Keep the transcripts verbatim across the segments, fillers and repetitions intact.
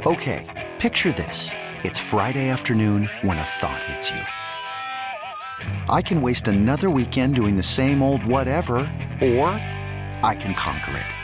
Okay, picture this. It's Friday afternoon when a thought hits you. I can waste another weekend doing the same old whatever, or I can conquer it.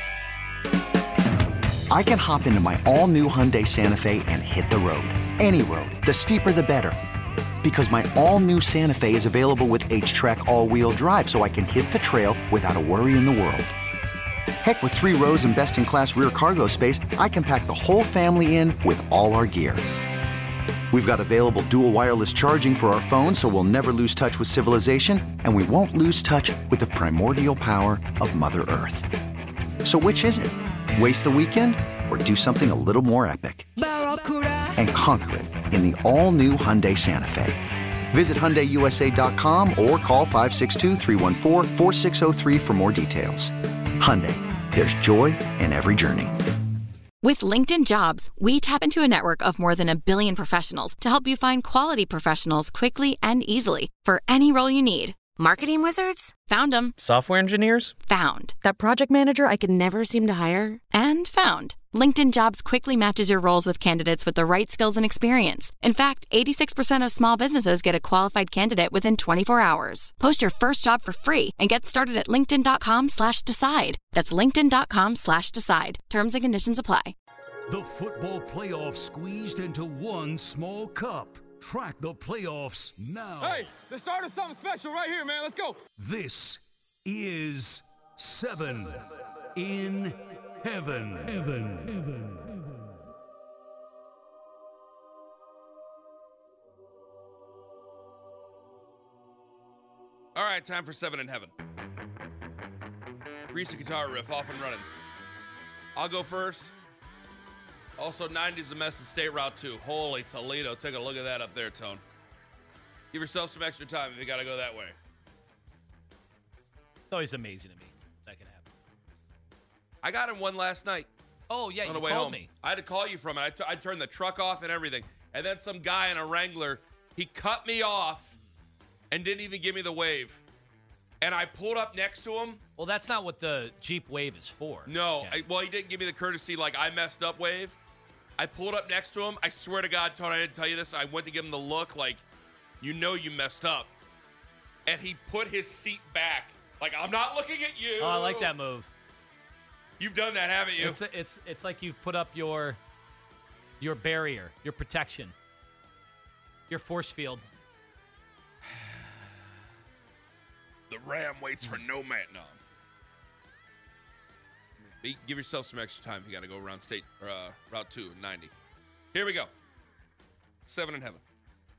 I can hop into my all-new Hyundai Santa Fe and hit the road. Any road. The steeper, the better. Because my all-new Santa Fe is available with H-Track all-wheel drive, so I can hit the trail without a worry in the world. Heck, with three rows and best-in-class rear cargo space, I can pack the whole family in with all our gear. We've got available dual wireless charging for our phones, so we'll never lose touch with civilization, and we won't lose touch with the primordial power of Mother Earth. So which is it? Waste the weekend or do something a little more epic? And conquer it in the all-new Hyundai Santa Fe. Visit Hyundai U S A dot com or call five six two, three one four, four six zero three for more details. Hyundai, there's joy in every journey. With LinkedIn Jobs, we tap into a network of more than a billion professionals to help you find quality professionals quickly and easily for any role you need. Marketing wizards? Found them. Software engineers? Found. That project manager I could never seem to hire? And found. LinkedIn Jobs quickly matches your roles with candidates with the right skills and experience. In fact, eighty-six percent of small businesses get a qualified candidate within twenty-four hours. Post your first job for free and get started at linkedin.com slash decide. That's linkedin.com slash decide. Terms and conditions apply. The football playoffs squeezed into one small cup. Track the playoffs now. Hey, let's start with something special right here, man. Let's go. This is Seven in Heaven. Heaven. Heaven. All right, time for Seven in Heaven. Grease the guitar riff, off and running. I'll go first. Also, nineties a mess in State Route two. Holy Toledo. Take a look at that up there, Tone. Give yourself some extra time if you got to go that way. It's always amazing to me that can happen. I got in one last night. Oh, yeah, on you the way called home. me. I had to call you from it. I, t- I turned the truck off and everything. And then some guy in a Wrangler, he cut me off and didn't even give me the wave. And I pulled up next to him. Well, that's not what the Jeep Wave is for. No. I, well, he didn't give me the courtesy, like, I messed up wave. I pulled up next to him. I swear to God, Tony, I didn't tell you this. I went to give him the look like, you know you messed up. And he put his seat back. Like, I'm not looking at you. Oh, I like that move. You've done that, haven't you? It's it's it's like you've put up your your barrier, your protection, your force field. The Ram waits for no man. No. Be, give yourself some extra time if you got to go around state or, uh, Route two and ninety. Here we go. Seven in Heaven.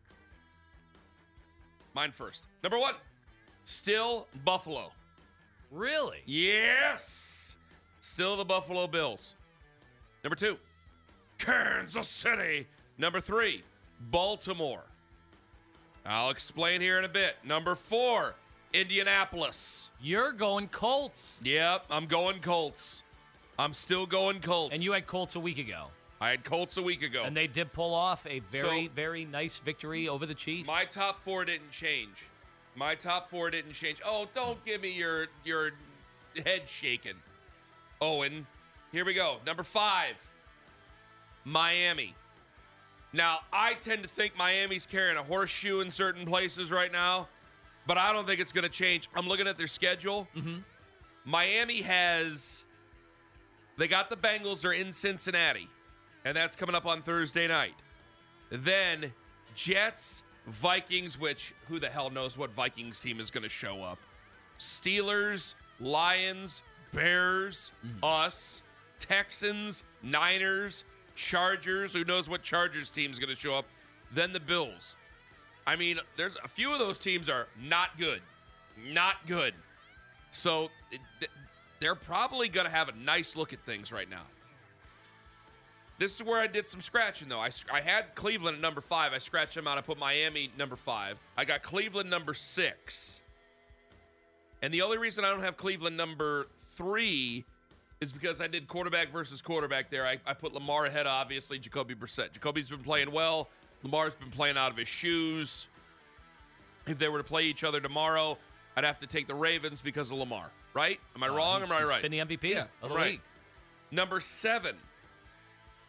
Mine first. Number one, still Buffalo. Really? Yes. Still the Buffalo Bills. Number two, Kansas City. Number three, Baltimore. I'll explain here in a bit. Number four, Indianapolis. You're going Colts. Yep, I'm going Colts. I'm still going Colts. And you had Colts a week ago. I had Colts a week ago. And they did pull off a very, So, very nice victory over the Chiefs. My top four didn't change. My top four didn't change. Oh, don't give me your your head shaking. Oh, and here we go. Number five, Miami. Now, I tend to think Miami's carrying a horseshoe in certain places right now, but I don't think it's going to change. I'm looking at their schedule. Mm-hmm. Miami has, they got the Bengals. They're in Cincinnati, and that's coming up on Thursday night. Then Jets, Vikings, which who the hell knows what Vikings team is going to show up. Steelers, Lions, Bears, mm. us, Texans, Niners, Chargers. Who knows what Chargers team is going to show up? Then the Bills. I mean, there's a few of those teams are not good. Not good. So it, they're probably going to have a nice look at things right now. This is where I did some scratching, though. I, I had Cleveland at number five. I scratched them out. I put Miami number five. I got Cleveland number six. And the only reason I don't have Cleveland number three is because I did quarterback versus quarterback there. I, I put Lamar ahead of, obviously, Jacoby Brissett. Jacoby's been playing well. Lamar's been playing out of his shoes. If they were to play each other tomorrow, I'd have to take the Ravens because of Lamar, right? Am I uh, wrong or am I right? He's been the M V P yeah, of the right. league. Number seven,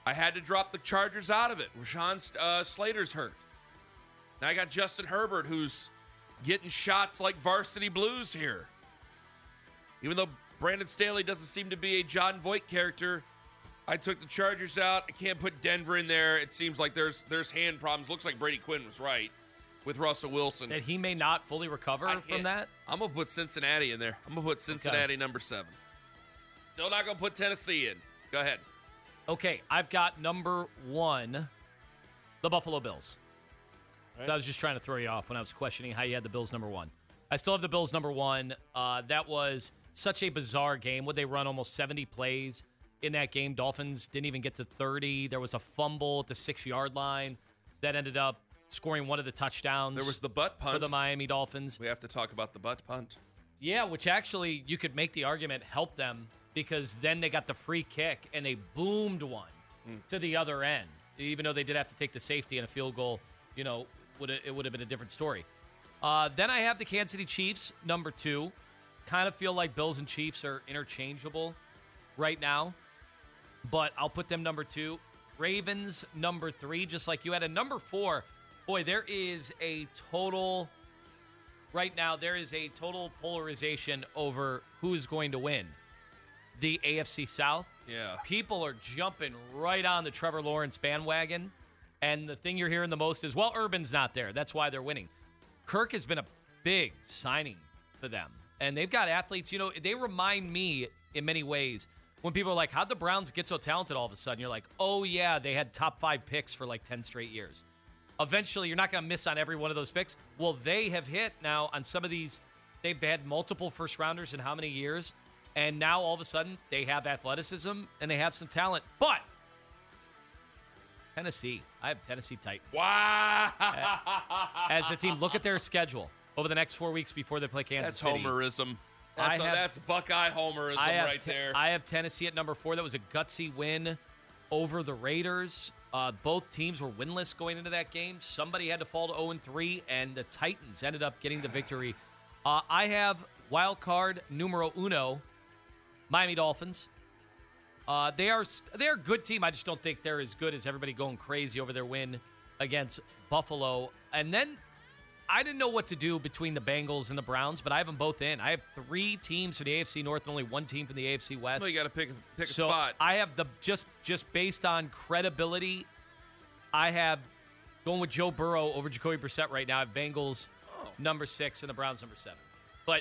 I had to drop the Chargers out of it. Rashawn uh, Slater's hurt. Now I got Justin Herbert, who's getting shots like Varsity Blues here. Even though Brandon Staley doesn't seem to be a John Voight character, I took the Chargers out. I can't put Denver in there. It seems like there's there's hand problems. Looks like Brady Quinn was right with Russell Wilson. That he may not fully recover I from can't- that? I'm going to put Cincinnati in there. I'm going to put Cincinnati number seven. Still not going to put Tennessee in. Go ahead. Okay, I've got number one, the Buffalo Bills. Right. So I was just trying to throw you off when I was questioning how you had the Bills number one. I still have the Bills number one. Uh, that was such a bizarre game. Would they run almost seventy plays in that game? Dolphins didn't even get to thirty. There was a fumble at the six-yard line that ended up scoring one of the touchdowns. There was the butt punt. For the Miami Dolphins. We have to talk about the butt punt. Yeah, which actually you could make the argument helped them because then they got the free kick and they boomed one mm. to the other end. Even though they did have to take the safety and a field goal, you know, would it would have been a different story. Uh, then I have the Kansas City Chiefs, number two. Kind of feel like Bills and Chiefs are interchangeable right now, but I'll put them number two. Ravens, number three, just like you had. A number four, boy, there is a total, right now, there is a total polarization over who is going to win. The A F C South. Yeah. People are jumping right on the Trevor Lawrence bandwagon. And the thing you're hearing the most is, well, Urban's not there. That's why they're winning. Kirk has been a big signing for them. And they've got athletes, you know, they remind me in many ways when people are like, how'd the Browns get so talented all of a sudden? You're like, oh, yeah, they had top five picks for like ten straight years. Eventually, you're not going to miss on every one of those picks. Well, they have hit now on some of these. They've had multiple first rounders in how many years? And now all of a sudden, they have athleticism and they have some talent. But Tennessee, I have Tennessee Titans. Wow. As a team, look at their schedule over the next four weeks before they play Kansas That's City. homerism. That's, I a, have, that's Buckeye homerism I have right te- there. I have Tennessee at number four. That was a gutsy win over the Raiders. Uh, both teams were winless going into that game. Somebody had to fall to oh and three, and the Titans ended up getting the victory. Uh, I have wild card numero uno, Miami Dolphins. Uh, they are they're a good team. I just don't think they're as good as everybody going crazy over their win against Buffalo. And then I didn't know what to do between the Bengals and the Browns, but I have them both in. I have three teams from the A F C North and only one team from the A F C West. Well, you got to pick pick a so spot. I have the just just based on credibility, I have going with Joe Burrow over Jacoby Brissett right now. I have Bengals Oh. number six and the Browns number seven. But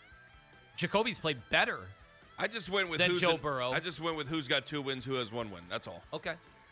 Jacoby's played better. I just went with Then who's Joe in- Burrow. I just went with who's got two wins, who has one win. That's all. Okay.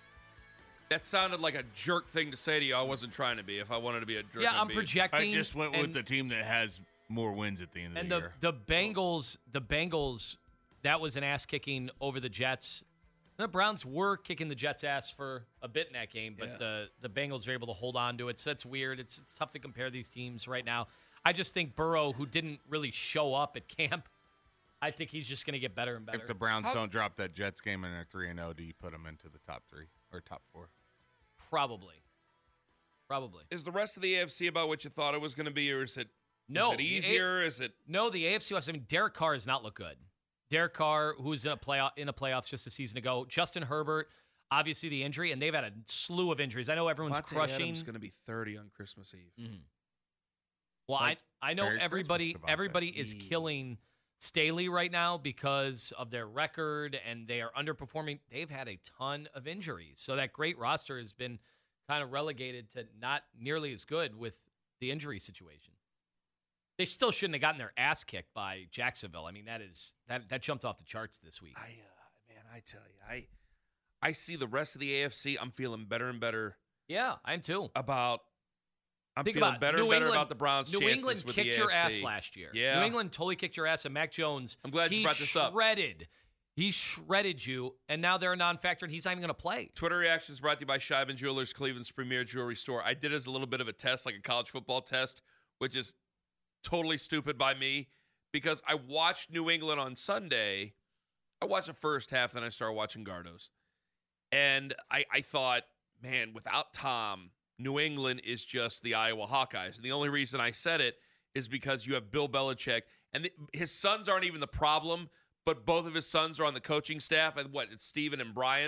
That sounded like a jerk thing to say to you. I wasn't trying to be. If I wanted to be a jerk, Yeah, I'd I'm be. projecting. I just went and, with the team that has more wins at the end of and the the year. the Bengals. The Bengals. That was an ass kicking over the Jets. The Browns were kicking the Jets' ass for a bit in that game, but Yeah. the the Bengals were able to hold on to it. So that's weird. It's it's tough to compare these teams right now. I just think Burrow, who didn't really show up at camp, I think he's just going to get better and better. If the Browns How- don't drop that Jets game and they're three and oh, do you put them into the top three or top four? Probably. Probably. Is the rest of the A F C about what you thought it was going to be, or is it? No, Is it the A- easier? Is it? No, the A F C West. I mean, Derek Carr has not looked good. Derek Carr, who was in a playoff in the playoffs just a season ago. Justin Herbert, obviously the injury, and they've had a slew of injuries. I know everyone's Devontae crushing. Adams going to be thirty on Christmas Eve. Mhm. Well, Like, I I know Merry everybody Christmas, Devontae. everybody is Yeah. killing Staley right now because of their record and they are underperforming. They've had a ton of injuries, so that great roster has been kind of relegated to not nearly as good with the injury situation. They still shouldn't have gotten their ass kicked by Jacksonville. I mean, that is that that jumped off the charts this week. I uh, man, I tell you, I I see the rest of the A F C. I'm feeling better and better Yeah, I am too. about. I'm Think feeling about it. better New and better England- about the Browns' New chances England with kicked the your A F C. ass last year. Yeah. New England totally kicked your ass, and Mac Jones. I'm glad you he brought this up. Shredded. He shredded you, and now they're a non-factor, and he's not even going to play. Twitter reactions brought to you by Scheiben Jewelers, Cleveland's premier jewelry store. I did it as a little bit of a test, like a college football test, which is totally stupid by me because I watched New England on Sunday. I watched the first half, then I started watching Gardos. And I, I thought, man, without Tom, New England is just the Iowa Hawkeyes. And the only reason I said it is because you have Bill Belichick, and the, his sons aren't even the problem, but both of his sons are on the coaching staff. And what, it's Steven and Brian.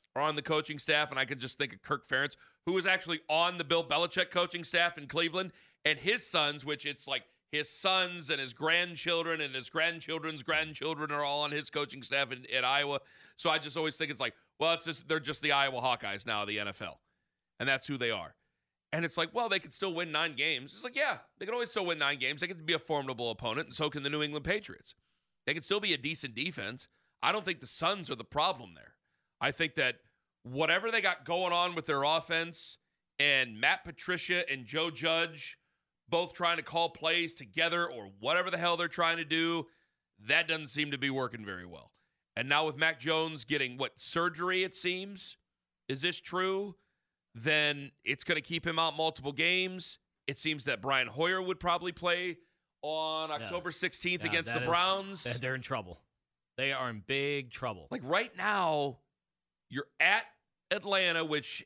are on the coaching staff, and I can just think of Kirk Ferentz, who was actually on the Bill Belichick coaching staff in Cleveland, and his sons, which it's like his sons and his grandchildren and his grandchildren's grandchildren are all on his coaching staff in, in Iowa. So I just always think it's like, well, it's just they're just the Iowa Hawkeyes now of the N F L, and that's who they are. And it's like, well, they could still win nine games. It's like, yeah, they can always still win nine games. They can be a formidable opponent, and so can the New England Patriots. They can still be a decent defense. I don't think the Suns are the problem there. I think that whatever they got going on with their offense and Matt Patricia and Joe Judge both trying to call plays together or whatever the hell they're trying to do, that doesn't seem to be working very well. And now with Mac Jones getting, what, surgery, it seems? Is this true? Then it's going to keep him out multiple games. It seems that Brian Hoyer would probably play on October sixteenth yeah, against the is, Browns. They're in trouble. They are in big trouble. Like right now, you're at Atlanta, which,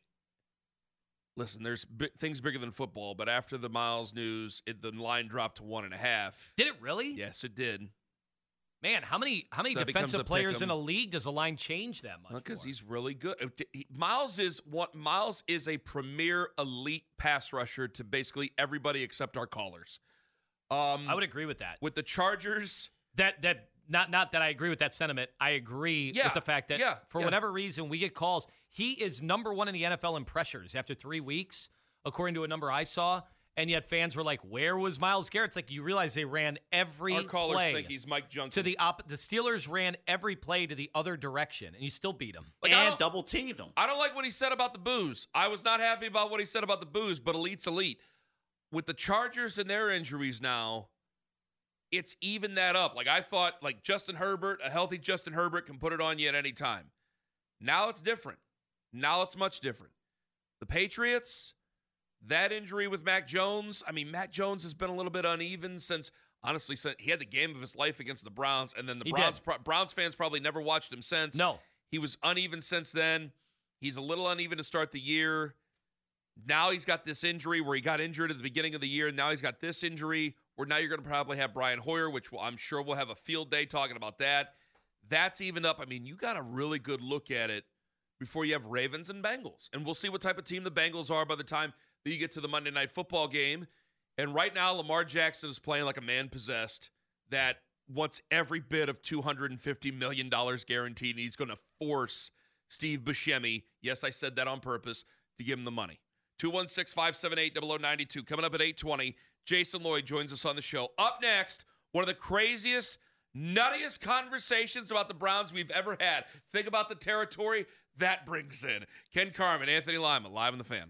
listen, there's b- things bigger than football, but after the Miles news, it, the line dropped to one and a half. Did it really? Yes, it did. Man, how many how many So that defensive becomes a players pick 'em. in a league does a line change that much? Because for? he's really good. Uh, he- Miles is what Miles is a premier elite pass rusher to basically everybody except our callers. Um, I would agree with that. with the Chargers. That that not not that I agree with that sentiment. I agree Yeah, with the fact that yeah, for yeah. whatever reason we get calls. He is number one in the N F L in pressures after three weeks, according to a number I saw. And yet fans were like, "Where was Myles Garrett?" It's like you realize they ran every Our callers play think he's Mike Junkin. to the op. The Steelers ran every play to the other direction, and you still beat them. Like, I and don't- double teamed him. I don't like what he said about the booze. I was not happy about what he said about the booze, but elite's elite. With the Chargers and their injuries now, it's even that up. Like I thought, like Justin Herbert, a healthy Justin Herbert can put it on you at any time. Now it's different. Now it's much different. The Patriots, that injury with Mac Jones, I mean, Mac Jones has been a little bit uneven since, honestly, since he had the game of his life against the Browns, and then the He Browns did. pro- Browns fans probably never watched him since. No. He was uneven since then. He's a little uneven to start the year. Now he's got this injury where he got injured at the beginning of the year. Now he's got this injury where now you're going to probably have Brian Hoyer, which will, I'm sure we'll have a field day talking about that. That's evened up. I mean, you got a really good look at it before you have Ravens and Bengals. And we'll see what type of team the Bengals are by the time that you get to the Monday Night Football game. And right now, Lamar Jackson is playing like a man possessed that wants every bit of two hundred fifty million dollars guaranteed, and he's going to force Steve Buscemi, yes, I said that on purpose, to give him the money. two one six, five seven eight, zero zero nine two. Coming up at eight twenty, Jason Lloyd joins us on the show. Up next, one of the craziest, nuttiest conversations about the Browns we've ever had. Think about the territory that brings in. Ken Carman, Anthony Lima, live on The Fan.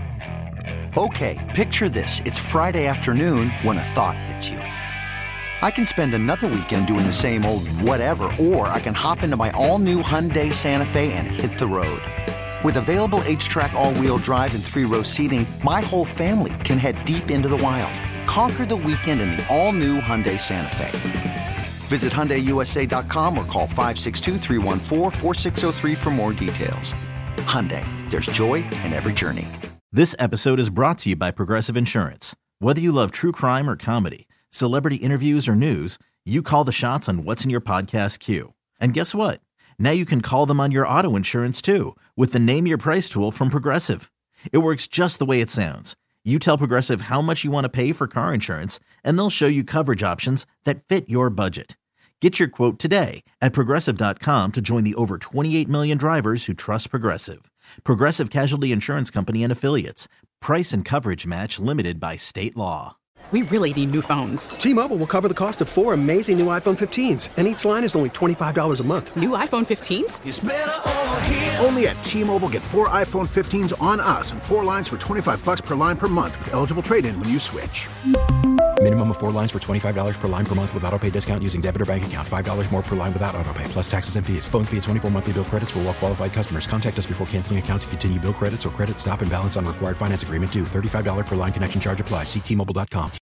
Okay, picture this. It's Friday afternoon when a thought hits you. I can spend another weekend doing the same old whatever, or I can hop into my all-new Hyundai Santa Fe and hit the road. With available H-Track all-wheel drive and three-row seating, my whole family can head deep into the wild. Conquer the weekend in the all-new Hyundai Santa Fe. Visit Hyundai U S A dot com or call five six two, three one four, four six zero three for more details. Hyundai, there's joy in every journey. This episode is brought to you by Progressive Insurance. Whether you love true crime or comedy, celebrity interviews or news, you call the shots on what's in your podcast queue. And guess what? Now you can call them on your auto insurance too with the Name Your Price tool from Progressive. It works just the way it sounds. You tell Progressive how much you want to pay for car insurance, and they'll show you coverage options that fit your budget. Get your quote today at Progressive dot com to join the over twenty-eight million drivers who trust Progressive. Progressive Casualty Insurance Company and Affiliates. Price and coverage match limited by state law. We really need new phones. T-Mobile will cover the cost of four amazing new iPhone fifteens, and each line is only twenty-five dollars a month. New iPhone fifteens? It's better over here. Only at T-Mobile, get four iPhone fifteens on us and four lines for twenty-five dollars per line per month with eligible trade-in when you switch. Minimum of four lines for twenty-five dollars per line per month with autopay discount using debit or bank account. five dollars more per line without autopay, plus taxes and fees. Phone fee at twenty-four monthly bill credits for well-qualified customers. Contact us before canceling account to continue bill credits or credit stop and balance on required finance agreement due. thirty-five dollars per line connection charge applies. See T Mobile dot com.